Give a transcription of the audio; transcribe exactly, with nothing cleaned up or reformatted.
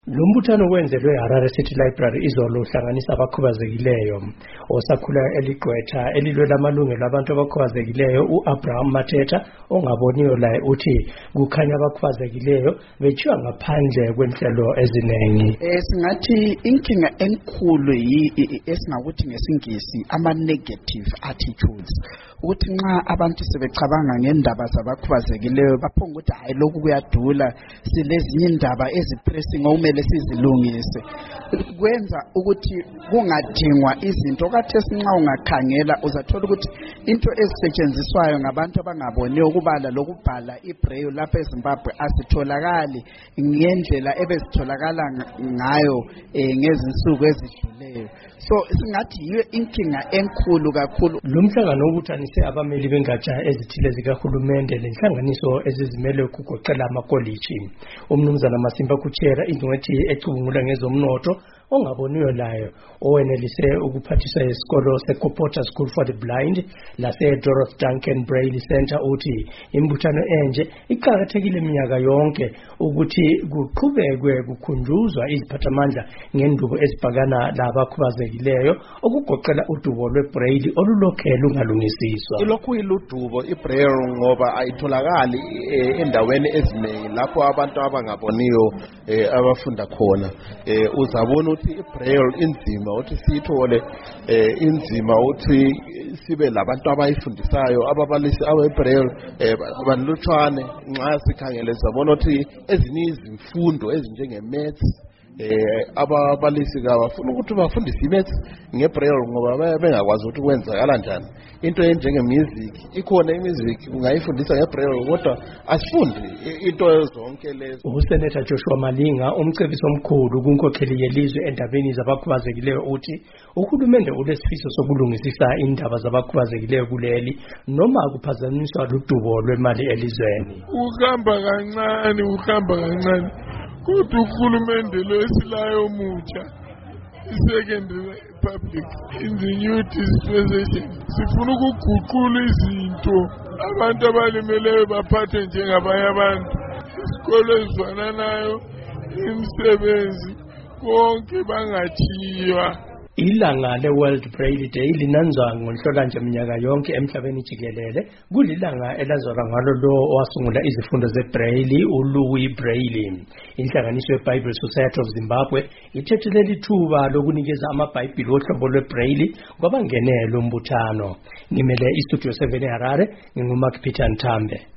Lo mbuthano wenzelwe Harare City Library izolo uhlanganisa abakhubazekileyo osakhula eligqwetha elilwela amalungelo abantu abakhubazekileyo uAbraham Mateta ongaboniyo la uthi kukhanya abakhubazekileyo bethiwa ngaphandle kwenhlelo ezinengi. Eh singathi inkinga enkulu esingakuthi ngesingisi ama negative attitudes ukuthi nxa abantu sebecabanga ngendaba zabakhubazekileyo baphonga ukuthi hayi lokhu kuyadula silezinye indaba ezipressing okumele sizilungise kwenza ukuthi kungadingwa izinto kathi esinxa ungakhangela uzathola ukuthi into ezisetshenziswayo ngabantu abangaboniyo ukubala lokubhala ibraille lapha eZimbabwe asitholakali ngendlela ebezitholakala ngayo ngezinsuku ezidluleyo. So singathi yiyo inkinga enkulu kakhulu. Lo mhlangano ubuthanise abameli bengatsha ezithile zikahulumende lenhlanganiso ezizimele ukugoqela amakoliji. Umnumzana Masimba Kuchera ingcwethi ecubungula ngezomnotho ongaboniyo layo owenelise ukuphathisa isikolo seKopota School for the Blind lase Dorothy Duncan Braille Center uthi imbuthano enje iqhakathekile iminyaka yonke ukuthi kuqhubekwe kukhunjuzwa iziphathamandla ngendubo ezibhakana labakhubazekileyo okugoqela udubo lweBraille olulokhela ungalungisiswa. Ilokhu iludubo iBraille ngoba ayitholakali endaweni eziningi lapho abantu abangaboniyo abafunda khona. Uzabona ukuthi iBraille inzima uthi sithole inzima uthi sibe labantu abayifundisayo ababalisi abeBraille balutshwane nxa sikhangele zabona ukuthi ezinye izifundo ezinjenge maths eh ababalisi kabafuna ukuthi bafundise imaths ngeBraille ngoba bengakwazi ukuthi kwenzakala njani. Into enjenge music ikhona imusic ungayifundisa ngeBraille kodwa asifundi into zonke lezo. uSenator Joshua Malinga umcebisi omkhulu kunkokheli yelizwe endabeni zabakhubazekileyo uthi uhulumende ulesifiso sokulungisisa indaba zabakhubazekileyo kuleli noma kuphazanyiswa ludubo lwemali elizweni. Uhamba kancane uhamba kancane kodwa uhulumende lwesilayo mutsha secondary public in the new dispensation sifuna ukuguqula izinto abantu abalimeleyo baphathe njengabanye abantu isikolo ezifanayo imisebenzi konke bangathiywa. Ilanga le-World Braille Day linanzwa ngoNhlolanja minyaka yonke emhlabeni jikelele. Kulilanga elazalwa ngalo lo owasungula izifundo zeBraille uLouis Braille. Inhlanganiso yeBible Society of Zimbabwe ithethe leli thuba lokunikeza amabhayibhili ohlobo lweBraille kwabangenele umbuthano. Ngimele iStudio seven eHarare, nginguMark Peter Nthambe.